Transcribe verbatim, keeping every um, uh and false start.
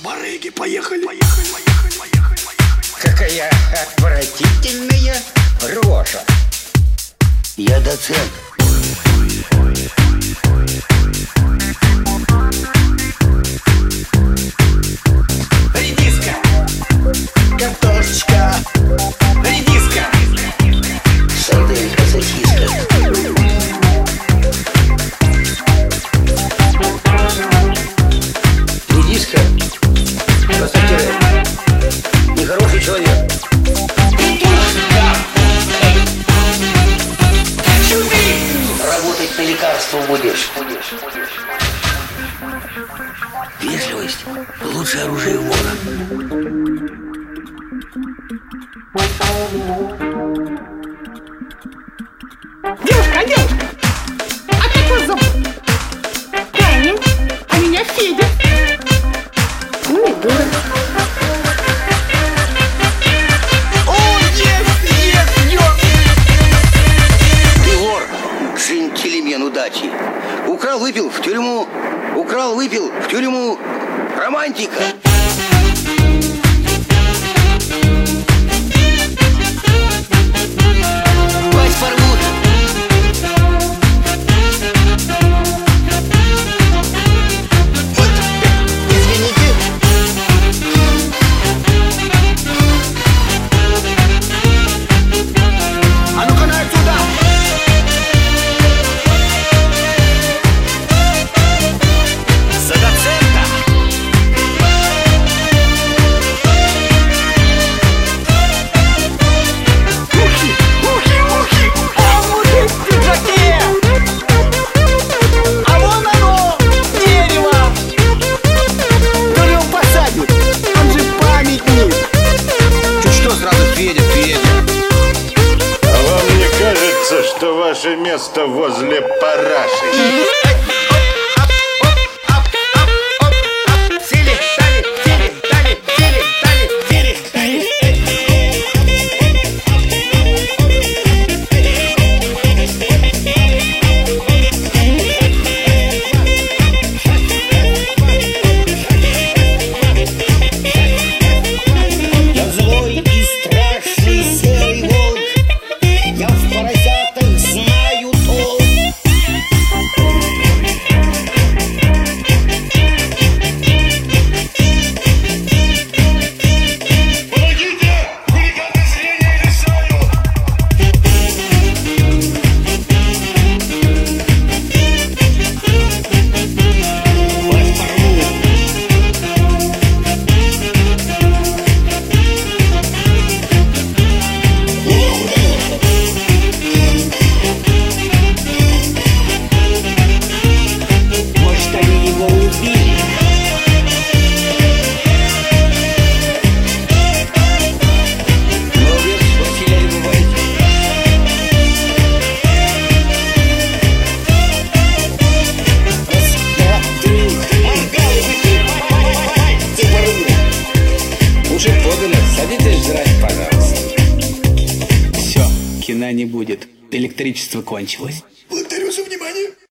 Барыги, поехали, поехали, поехали, поехали, поехали. Какая отвратительная рожа. Я доцент. Редиска, картошечка, редиска, Сарделька, сосиска. Редиска, красотера, нехороший человек. Работать на лекарство будешь. Вежливость – лучшее оружие вора. Девушка, девушка, а как вас зовут? Таня, а меня Федя. Ну и дура. о, есть, есть, ёп! Ты вор, джентльмен удачи. Украл, выпил в тюрьму. Украл, выпил в тюрьму. Романтика. Вас порвут. Извините. А ну-ка на отсюда! За доцента! Ухи, ухи, ухи! А мужик в пиджаке! А вон оно, дерево! Кто его посадит? Он же памятник! Чуть что сразу Федя, Федя! А вам не кажется, что ваше место возле параши? Я злой и страшный серый волк, я в поросятах знаю толк. Помогите! Хулиганы зрения лишают! Вас порву. Может, они его убили? Молодец, Василий, не бывает. Раз, два, три. Моргай, выкинь. Ты воруй. Уже подано. Садитесь жрать, пожалуйста. Все, кино не будет. Электричество кончилось.